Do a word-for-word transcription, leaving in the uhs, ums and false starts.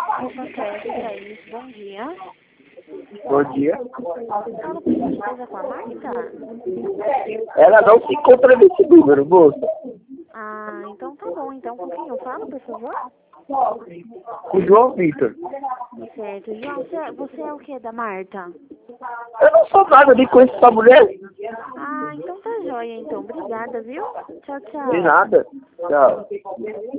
Opa, Clécia, Thaís, bom dia. Bom dia. Fala, por gentileza, com a Marta? Ela não se encontra nesse número, moça. Ah, então tá bom. Então, com quem eu falo, por favor? O João Vitor. Certo. João, você, você é o que da Marta? Eu não sou nada, nem conheço essa mulher. Ah, então tá joia, então. Obrigada, viu? Tchau, tchau. Nem nada. Tchau.